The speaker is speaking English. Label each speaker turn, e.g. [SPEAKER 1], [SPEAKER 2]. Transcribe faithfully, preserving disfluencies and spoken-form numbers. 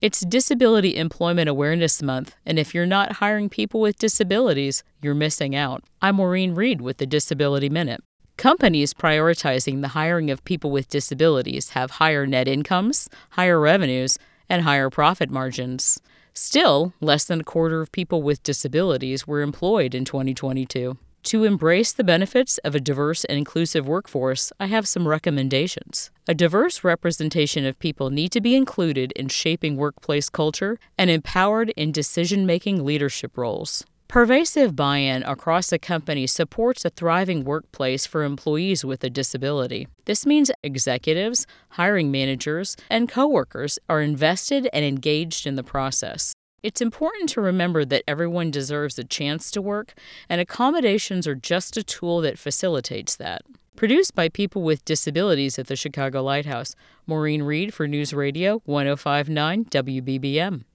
[SPEAKER 1] It's Disability Employment Awareness Month, and if you're not hiring people with disabilities, you're missing out. I'm Maureen Reed with the Disability Minute. Companies prioritizing the hiring of people with disabilities have higher net incomes, higher revenues, and higher profit margins. Still, less than a quarter of people with disabilities were employed in twenty twenty-two. To embrace the benefits of a diverse and inclusive workforce, I have some recommendations. A diverse representation of people need to be included in shaping workplace culture and empowered in decision-making leadership roles. Pervasive buy-in across a company supports a thriving workplace for employees with a disability. This means executives, hiring managers, and coworkers are invested and engaged in the process. It's important to remember that everyone deserves a chance to work, and accommodations are just a tool that facilitates that. Produced by people with disabilities at the Chicago Lighthouse, Maureen Reed for News Radio one oh five point nine W B B M.